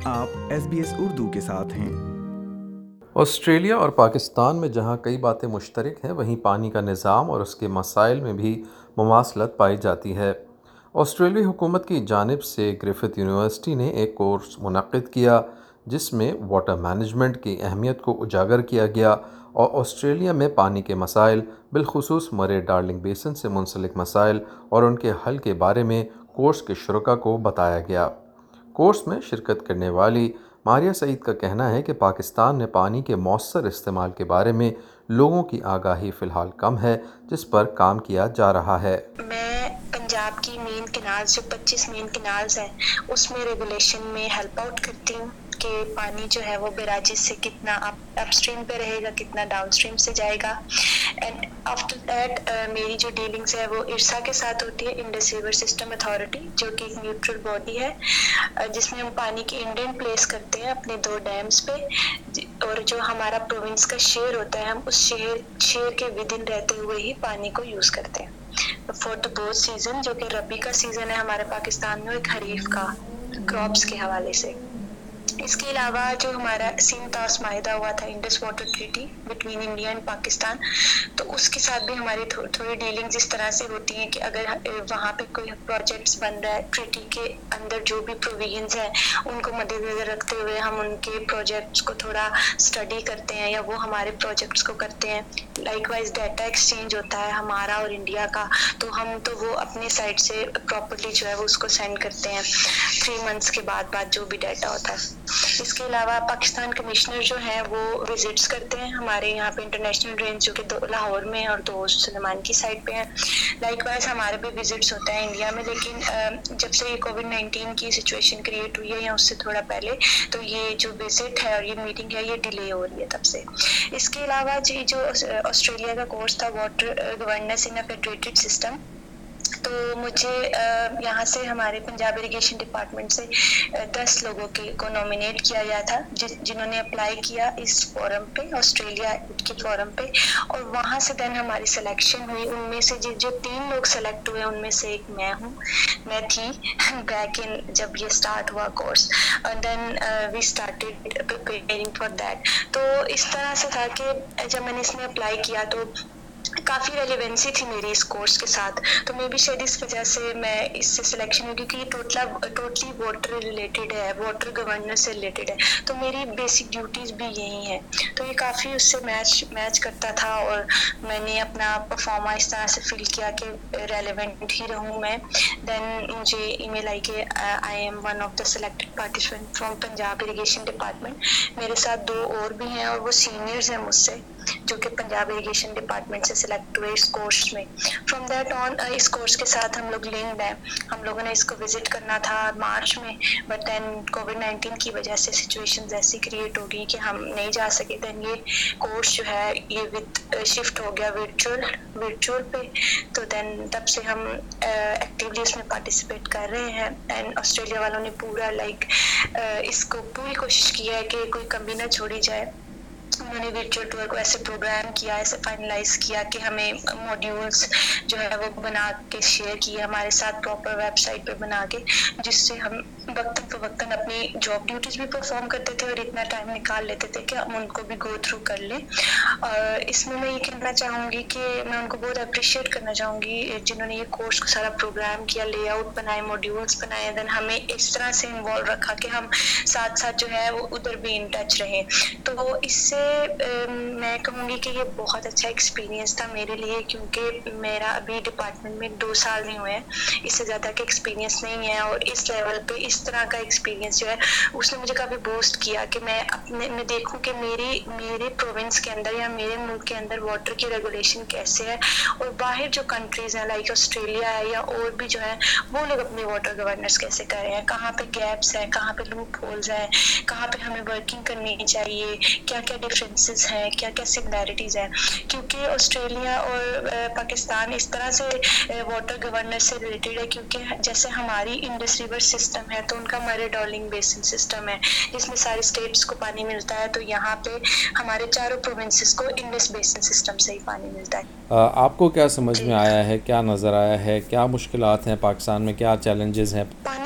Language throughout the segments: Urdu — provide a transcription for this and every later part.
आप SBS اردو کے ساتھ ہیں۔ آسٹریلیا اور پاکستان میں جہاں کئی باتیں مشترک ہیں، وہیں پانی کا نظام اور اس کے مسائل میں بھی مماثلت پائی جاتی ہے۔ آسٹریلوی حکومت کی جانب سے گریفتھ یونیورسٹی نے ایک کورس منعقد کیا جس میں واٹر مینجمنٹ کی اہمیت کو اجاگر کیا گیا اور آسٹریلیا میں پانی کے مسائل، بالخصوص مرے ڈارلنگ بیسن سے منسلک مسائل اور ان کے حل کے بارے میں کورس کے شرکاء کو بتایا گیا۔ کورس میں شرکت کرنے والی ماریہ سعید کا کہنا ہے کہ پاکستان نے پانی کے مؤثر استعمال کے بارے میں لوگوں کی آگاہی فی الحال کم ہے، جس پر کام کیا جا رہا ہے۔ میں پنجاب کی مین کینالز جو 25 مین کینالز ہیں اس میں ریگولیشن میں ہیلپ آؤٹ کرتی ہوں کہ پانی جو ہے وہ بیراجز سے کتنا اپ اسٹریم پہ رہے گا، کتنا ڈاؤن اسٹریم سے جائے گا۔ اینڈ آفٹر دیٹ میری جو ڈیلنگس ہے وہ ارسا کے ساتھ ہوتی ہے، انڈس ریور سسٹم اتھارٹی، جو کہ ایک نیوٹرل باڈی ہے جس میں ہم پانی کی انڈین پلیس کرتے ہیں اپنے 2 ڈیمز پہ، اور جو ہمارا پروونس کا شیئر ہوتا ہے ہم اس شیئر کے ودن رہتے ہوئے ہی پانی کو یوز کرتے ہیں فار دا بوتھ سیزن، جو کہ ربی کا سیزن ہے ہمارے پاکستان میں، ایک خریف کا کراپس کے حوالے سے۔ اس کے علاوہ جو ہمارا سندھ طاس معاہدہ ہوا تھا، Indus water treaty between India and Pakistan, تو اس کے ساتھ بھی ہماری تھوڑی ڈیلنگز اس طرح سے ہوتی ہیں کہ اگر وہاں پہ کوئی پروجیکٹس بن رہا ہے، ٹریٹی کے اندر جو بھی پروویژنز ہیں ان کو مد نظر رکھتے ہوئے ہم ان کے پروجیکٹس کو تھوڑا اسٹڈی کرتے ہیں یا وہ ہمارے پروجیکٹس کو کرتے ہیں۔ لائک وائز ڈیٹا ایکسچینج ہوتا ہے ہمارا اور انڈیا کا، تو ہم تو وہ اپنے سائڈ سے پراپرلی جو ہے وہ اس کو سینڈ کرتے ہیں 3 منتھس کے بعد جو بھی ڈیٹا ہوتا ہے۔ اس کے علاوہ پاکستان کمشنر جو ہیں وہ وزٹس کرتے ہیں ہمارے یہاں پہ انٹرنیشنل ڈرینز، جو کہ 2 لاہور میں اور 2 سلیمان کی سائڈ پہ ہیں۔ لائک وائز ہمارے بھی وزٹس ہوتا ہے انڈیا میں، لیکن جب سے یہ کووڈ-19 کی سچویشن کریٹ ہوئی ہے یا اس سے تھوڑا پہلے، تو یہ جو وزٹ ہے اور یہ میٹنگ ہے یہ ڈیلے ہو رہی ہے تب سے۔ اس کے علاوہ جو آسٹریلیا کا کورس تھا water governance in a federated system, تو مجھے یہاں سے ہمارے پنجاب اریگیشن ڈپارٹمنٹ سے 10 لوگوں کو نامینیٹ کیا گیا تھا جنہوں نے اپلائی کیا اس فورم پہ، آسٹریلیا کے فورم پہ، اور وہاں سے دین ہماری سلیکشن ہوئی۔ ان میں سے جو 3 لوگ سلیکٹ ہوئے ان میں سے ایک میں تھی بیک ان جب یہ اسٹارٹ ہوا course, then we started preparing for that. تو اس طرح سے تھا کہ جب میں نے اس میں اپلائی کیا تو کافی ریلیونسی تھی میری اس کورس کے ساتھ، تو میں بھی شاید اس وجہ سے میں اس سے سلیکشن ہوئی، کیونکہ یہ ٹوٹلی واٹر ریلیٹڈ ہے، واٹر گورننس سے ریلیٹڈ ہے، تو میری بیسک ڈیوٹیز بھی یہی ہیں، تو یہ کافی اس سے میچ کرتا تھا، اور میں نے اپنا پرفارما اس طرح سے فیل کیا کہ ریلیونٹ ہی رہوں میں۔ دین مجھے ای میل آئی کہ I am one of the selected participant from Punjab irrigation department. میرے ساتھ 2 اور بھی ہیں اور وہ سینئرز ہیں مجھ سے، جو کہ پنجاب اریگیشن ڈپارٹمنٹ سے سلیکٹ ہوئے اس کورس میں۔ فرام دیٹ آن اس کورس کے ساتھ ہم لوگ لنکڈ ہیں، ہم لوگوں نے اس کو وزٹ کرنا تھا مارچ میں، بٹ دین کووڈ-19 کی وجہ سے سچویشنز ایسی کریٹ ہو گئی کہ ہم نہیں جا سکے۔ دین یہ کورس جو ہے یہ شفٹ ہو گیا ورچوئل پہ، تو دین تب سے ہم ایکٹیولی اس میں پارٹیسپیٹ کر رہے ہیں، اینڈ آسٹریلیا والوں نے پورا اس کو پوری کوشش کی ہے کہ کوئی کمی نہ چھوڑی جائے۔ انہوں نے ورچوئل ٹور کو ایسے پروگرام کیا، ایسے فائنلائز کیا کہ ہمیں موڈیولز جو ہے وہ بنا کے شیئر کیے ہمارے ساتھ پراپر ویب سائٹ پہ بنا کے، جس سے ہم وقتاً فوقتاً اپنی جاب ڈیوٹیز بھی پرفارم کرتے تھے اور اتنا ٹائم نکال لیتے تھے کہ ہم ان کو بھی گو تھرو کر لیں۔ اور اس میں یہ کہنا چاہوں گی کہ میں ان کو بہت اپریشیٹ کرنا چاہوں گی جنہوں نے یہ کورس کو سارا پروگرام کیا، لے آؤٹ بنائے، موڈیولز بنائے، دین ہمیں اس طرح سے انوالو رکھا کہ ہم ساتھ جو ہے وہ ادھر بھی ان ٹچ رہیں۔ تو اس سے میں کہوں گی کہ یہ بہت اچھا ایکسپیرینس تھا میرے لیے، کیونکہ میرا ابھی ڈپارٹمنٹ میں 2 سال نہیں ہوئے ہیں، اس سے زیادہ کا ایکسپیرینس نہیں ہے، اور اس لیول پہ اس طرح کا ایکسپیرینس جو ہے اس نے مجھے کافی بوسٹ کیا کہ میں دیکھوں کہ میرے پروونس کے اندر یا میرے ملک کے اندر واٹر کی ریگولیشن کیسے ہے، اور باہر جو کنٹریز ہیں لائک آسٹریلیا ہے یا اور بھی جو ہے وہ لوگ اپنی واٹر گورننس کیسے کر رہے ہیں، کہاں پہ گیپس ہیں، کہاں پہ لوپ ہولز ہیں، کہاں پہ ہمیں ورکنگ کرنی چاہیے، کیا ڈفرینسز ہیں، کیا سملیرٹیز ہیں۔ کیونکہ آسٹریلیا اور پاکستان اس طرح سے واٹر گورننس سے ریلیٹڈ ہے، کیونکہ جیسے ہماری انڈس ریور سسٹم ہے تو ان کا مرے ڈارلنگ بیسن سسٹم ہے جس میں سارے اسٹیٹس کو پانی ملتا ہے، تو یہاں پہ ہمارے 4 پروونسز کو انڈس بیسن سسٹم سے ہی پانی ملتا ہے۔ آپ کو کیا سمجھ میں آیا ہے، کیا نظر آیا ہے، کیا مشکلات ہیں پاکستان میں، کیا چیلنجز ہیں؟ پانی کے حوالے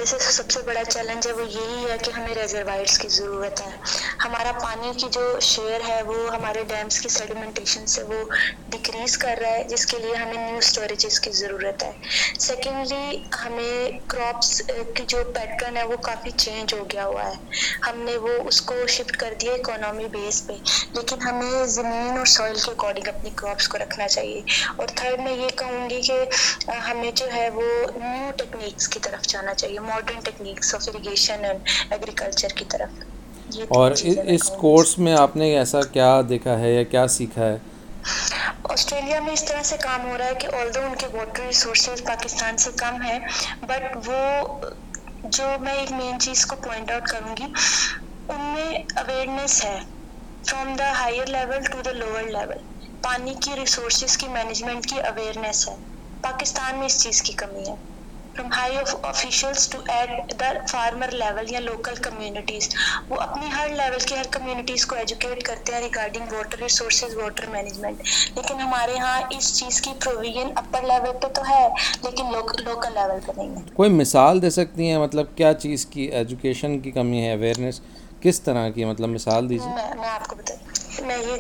وجہ سے سب سے بڑا چیلنج ہے وہ یہی ہے کہ ہمیں ریزروائرس کی ضرورت ہے. ہمارا پانی کی جو شیئر ہے وہ ہمارے ڈیمز کی سیڈیمنٹیشن سے وہ ڈکریز کر رہا ہے، جس کے لیے ہمیں نیو اسٹوریجز کی ضرورت ہے. سیکنڈلی ہمیں کراپس کی جو پیٹرن ہے وہ کافی چینج ہو گیا ہوا ہے. ہم نے وہ اس کو شفٹ کر دیا اکانومی بیس پہ، لیکن ہمیں زمین اور سوئل کے اکارڈنگ اپنی کراپس کو رکھنا چاہیے. اور تھرڈ میں یہ کہوں گی کہ ہمیں جو ہے وہ نیو ٹیکنیکس کی طرف جانا چاہیے، modern techniques of irrigation and agriculture کی طرف. یہ اور تین چیزیں میں اس کہوں گی. کورس میں آپ نے ایسا کیا دیکھا ہے یا کیا سیکھا ہے؟ آسٹریلیا میں اس طرح سے کام ہو رہا ہے کہ آلدو ان کے واٹر ریسورسز پاکستان سے کم ہیں، بٹ وہ جو میں ایک مین چیز کو پوائنٹ آؤٹ کروں گی، ان میں اویئرنیس ہے from the higher level to the lower level. پانی کی ریسورسز کی مینجمنٹ کی اویئرنیس ہے. پاکستان میں اس چیز کی کمی ہے. From high officials to at the farmer level یا لوکل کمیونٹیز، وہ اپنی ہر لیول کی ہر کمیونٹیز کو ایجوکیٹ کرتے ہیں regarding water resources, water management. لیکن ہمارے ہاں اس چیز کی پروویژن اپر لیول پہ تو ہے لیکن لوکل لیول پہ نہیں ہے. کوئی مثال دے سکتی ہیں، مطلب کیا چیز کی ایجوکیشن کی کمی ہے، اویئرنیس کس طرح کی، مطلب مثال دیجیے. میں آپ کو بتاؤں، میں یہ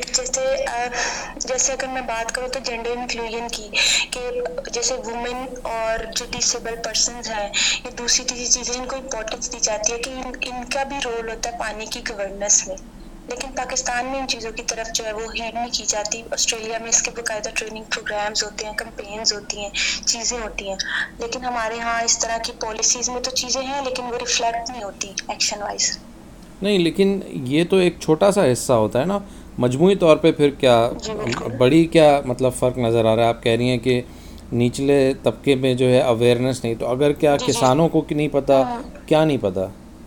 جیسے اگر میں بات کروں تو جینڈر انکلوژن کی، کہ جیسے وومن اور جو ڈسیبل پرسنز ہیں یا دوسری تیسری چیزیں، ان کو امپورٹنس دی جاتی ہے کہ ان کا بھی رول ہوتا ہے پانی کی گورننس میں. لیکن پاکستان میں ان چیزوں کی طرف جو ہے وہ ہیڈ نہیں کی جاتی. آسٹریلیا میں اس کے باقاعدہ ٹریننگ پروگرامز ہوتے ہیں، کمپینز ہوتی ہیں، چیزیں ہوتی ہیں. لیکن ہمارے ہاں اس طرح کی پالیسیز میں تو چیزیں ہیں لیکن وہ ریفلیکٹ نہیں ہوتی ایکشن وائز. نہیں، لیکن یہ تو ایک چھوٹا سا حصہ ہوتا ہے نا، مجموعی طور پہ پھر کیا بڑی کیا مطلب فرق نظر آ رہا ہے؟ آپ کہہ رہی ہیں کہ نچلے طبقے میں جو ہے اویئرنیس نہیں، تو اگر کیا کسانوں کو نہیں پتہ، کیا نہیں پتہ؟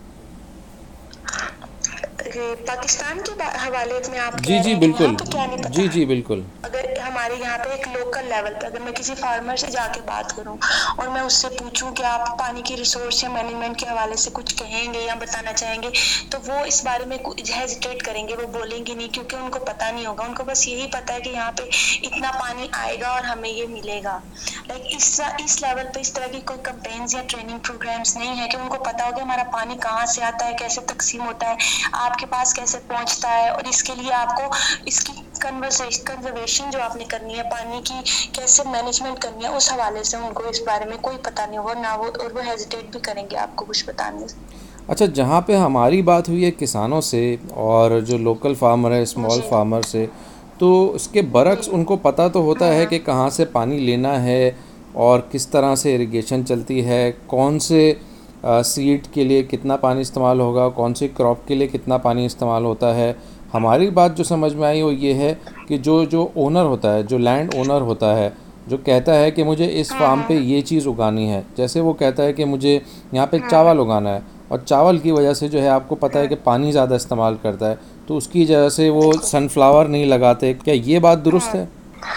پاکستان کے حوالے میں آپ جی کہہ رہے جی ہیں کہ بالکل، یہاں پہ کیا نہیں پتا. جی جی بالکل. اگر ہمارے یہاں پہ ایک لوکل لیول پہ اگر میں کسی فارمر سے جا کے بات کروں اور میں اس سے پوچھوں کہ آپ پانی کی ریسورس یا مینجمنٹ کے حوالے سے کچھ کہیں گے یا بتانا چاہیں گے، تو وہ اس بارے میں ہیزیٹیٹ کریں گے، وہ بولیں گے نہیں، کیونکہ ان کو پتہ نہیں ہوگا. ان کو بس یہی پتہ ہے کہ یہاں پہ اتنا پانی آئے گا اور ہمیں یہ ملے گا. لائک اس لیول پہ اس طرح کی کوئی کمپینز یا ٹریننگ پروگرامز نہیں ہے کہ ان کو پتہ ہو کہ ہمارا پانی کہاں سے آتا ہے، کیسے تقسیم ہوتا ہے، آپ کے پاس کیسے پہنچتا ہے، اور اس کے لیے آپ کو اس کی کنزرویشن جو آپ نے کرنی ہے، پانی کی کیسے مینجمنٹ کرنی ہے، اس حوالے سے ان کو اس بارے میں کوئی پتہ نہیں ہوگا نہ اور وہ ہیزیٹیٹ بھی کریں گے آپ کو کچھ بتانے سے. اچھا، جہاں پہ ہماری بات ہوئی ہے کسانوں سے اور جو لوکل فارمر ہے، اسمال فارمر سے، تو اس کے برعکس ان کو پتہ تو ہوتا ہے کہ کہاں سے پانی لینا ہے اور کس طرح سے اریگیشن چلتی ہے، کون سے سیڈ کے لیے کتنا پانی استعمال ہوگا، کون سی کراپ کے لیے کتنا پانی استعمال ہوتا ہے. ہماری بات جو سمجھ میں آئی وہ یہ ہے کہ جو اونر ہوتا ہے، جو لینڈ اونر ہوتا ہے، جو کہتا ہے کہ مجھے اس فارم پہ یہ چیز اگانی ہے، جیسے وہ کہتا ہے کہ مجھے یہاں پہ چاول اگانا ہے، اور چاول کی وجہ سے جو ہے آپ کو پتہ ہے کہ پانی زیادہ استعمال کرتا ہے، تو اس کی وجہ سے وہ سن فلاور نہیں لگاتے. کیا یہ بات درست ہے؟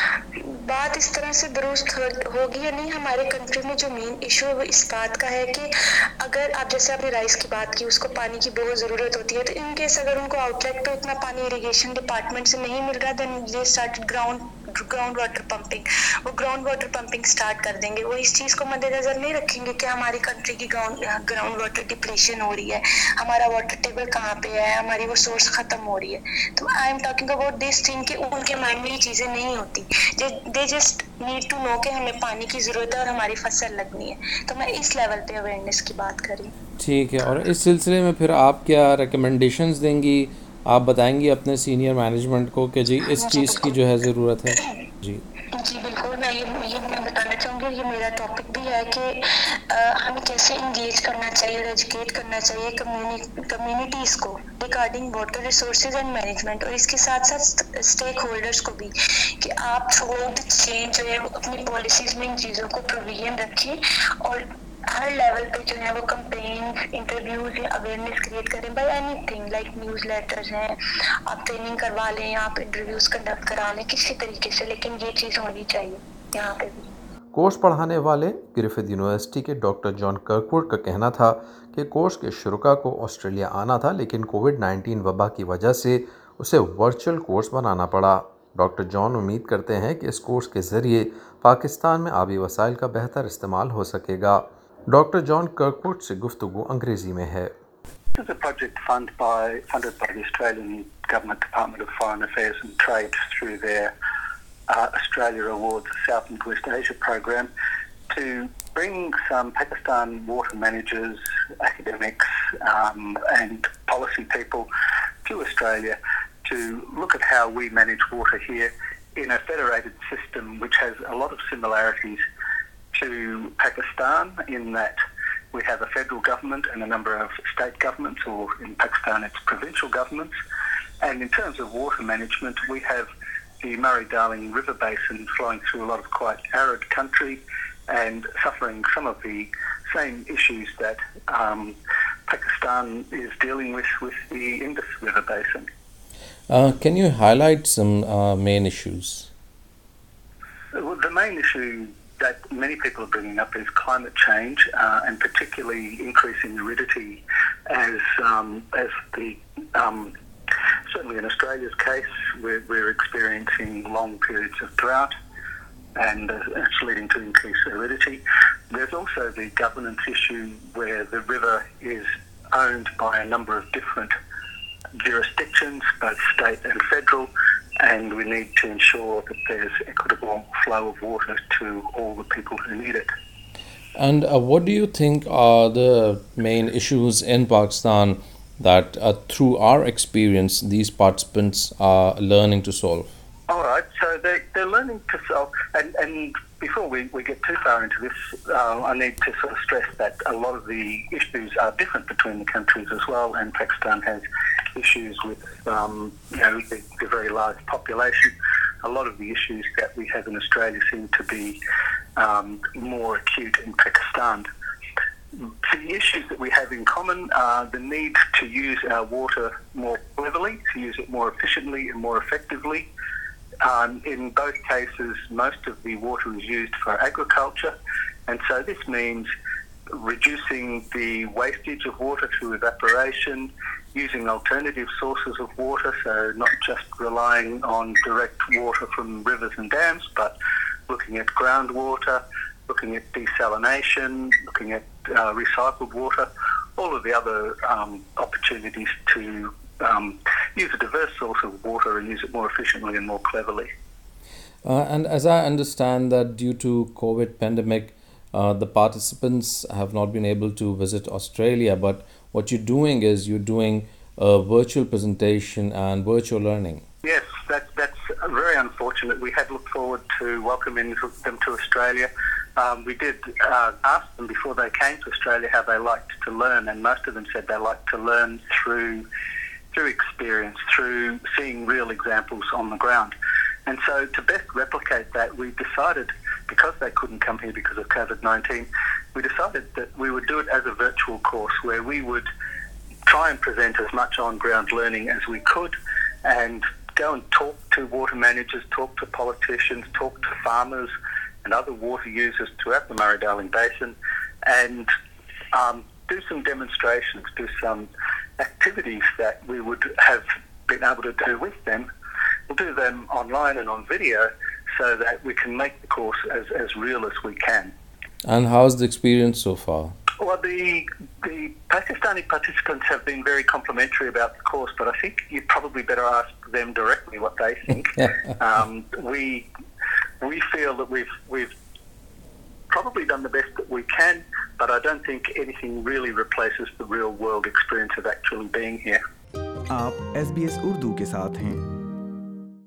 بات اس طرح سے درست ہوگی یا نہیں، ہمارے کنٹری میں جو مین ایشو ہے وہ اس بات کا ہے کہ اگر آپ جیسے آپ نے رائس کی بات کی، اس کو پانی کی بہت ضرورت ہوتی ہے، تو ان کیس اگر ان کو آؤٹ لیٹ پہ اتنا پانی اریگیشن ڈپارٹمنٹ سے نہیں مل رہا، then they start ground water pumping. وہ گراؤنڈ واٹر پمپنگ سٹارٹ کر دیں گے. وہ اس چیز کو مد نظر نہیں رکھیں گے کہ ہماری کنٹری کی گراؤنڈ واٹر ڈپلیشن ہو رہی ہے، ہمارا واٹر ٹیبل کہاں پہ ہے، ہماری وہ سورس ختم ہو رہی ہے. تو I am talking about this thing کہ ان کے مائنڈ میں یہ چیزیں نہیں ہوتی. They just need to know کہ ہمیں پانی کی ضرورت ہے اور ہماری فصل لگنی ہے. تو میں اس لیول پہ اویئرنیس کی بات کر رہی ہوں. ٹھیک ہے. اور اس سلسلے میں پھر آپ کیا ریکمنڈیشنز دیں گی، آپ بتائیں گی اپنے سینئر مینجمنٹ کو کہ جی اس چیز کی جو ہے ضرورت ہے؟ جی بالکل، میں یہ بتانا چاہوں گی، یہ میرا ٹاپک بھی ہے کہ ہمیں کیسے انگیج کرنا چاہیے اور ایجوکیٹ کرنا چاہیے کمیونٹیز کو regarding water resources and management, اور اس کے ساتھ ساتھ اسٹیک ہولڈرس کو بھی، کہ آپ تھرو آؤٹ دی چین جو ہے اپنی پالیسیز میں ان چیزوں کو پروویژن رکھیں، اور ہر لیول پہ جو ہے وہ کمپینز، انٹرویوز یا اویئرنیس کریٹ کریں by anything like newsletters ہیں، آپ ٹریننگ کروا لیں، آپ انٹرویوز کنڈکٹ کرا لیں کسی طریقے سے، لیکن یہ چیز ہونی چاہیے یہاں پہ بھی. کورس پڑھانے والے گریفتھ یونیورسٹی کے ڈاکٹر جان کرکوڈ کا کہنا تھا کہ کورس کے شرکاء کو آسٹریلیا آنا تھا، لیکن کووڈ-19 وبا کی وجہ سے اسے ورچوئل کورس بنانا پڑا. ڈاکٹر جان امید کرتے ہیں کہ اس کورس کے ذریعے پاکستان میں آبی وسائل کا بہتر استعمال ہو سکے گا. डॉक्टर जॉन कर्कवुड से गुफ्तगू अंग्रेजी में है। This is a project funded by the Australian Government Department of Foreign Affairs and Trade through their Australia Awards South and West Asia program to bring some Pakistan water managers, academics and policy people to Australia to look at how we manage water here in a federated system which has a lot of similarities to Pakistan in that we have a federal government and a number of state governments, or in Pakistan it's provincial governments. And in terms of water management, we have the Murray-Darling River Basin flowing through a lot of quite arid country and suffering some of the same issues that Pakistan is dealing with the Indus River Basin. Can you highlight some main issues? Well, the main issue that many people are bringing up is climate change, and particularly increasing aridity, as the certainly in Australia's case, we're experiencing long periods of drought, and it's leading to increased aridity. There's also the governance issue where the river is owned by a number of different jurisdictions, both state and federal, and we need to ensure that there's equitable flow of water to all the people who need it. And what do you think are the main issues in Pakistan that through our experience these participants are learning to solve? All right, so they're learning to solve, and before we get too far into this, I need to sort of stress that a lot of the issues are different between the countries as well, and Pakistan has issues with the very large population. A lot of the issues that we have in Australia seem to be more acute in Pakistan. The issues that we have in common are the need to use our water more cleverly, to use it more efficiently and more effectively. In both cases, most of the water is used for agriculture, and so this means reducing the wastage of water through evaporation, using alternative sources of water, so not just relying on direct water from rivers and dams, but looking at groundwater, looking at desalination, looking at recycled water, all of the other opportunities to use a diverse source of water and use it more efficiently and more cleverly. And as I understand that due to COVID pandemic, the participants have not been able to visit Australia, but what you're doing is you're doing a virtual presentation and virtual learning. Yes, that's very unfortunate. We had looked forward to welcoming them to Australia. We did ask them before they came to Australia how they liked to learn, and most of them said they liked to learn through experience, through seeing real examples on the ground. And so to best replicate that, we decided, because they couldn't come here because of COVID-19, we decided that we would do it as a virtual course where we would try and present as much on-ground learning as we could and go and talk to water managers, talk to politicians, talk to farmers and other water users throughout the Murray-Darling Basin, and do some demonstrations, do some activities that we would have been able to do with them. We'll do them online and on video so that we can make the course as real as we can. And how's the experience so far? Well, the Pakistani participants have been very complimentary about the course, but I think you probably better ask them directly what they think. We feel that we've probably done the best that we can, but I don't think anything really replaces the real world experience of actually being here. आप SBS उर्दू के साथ हैं।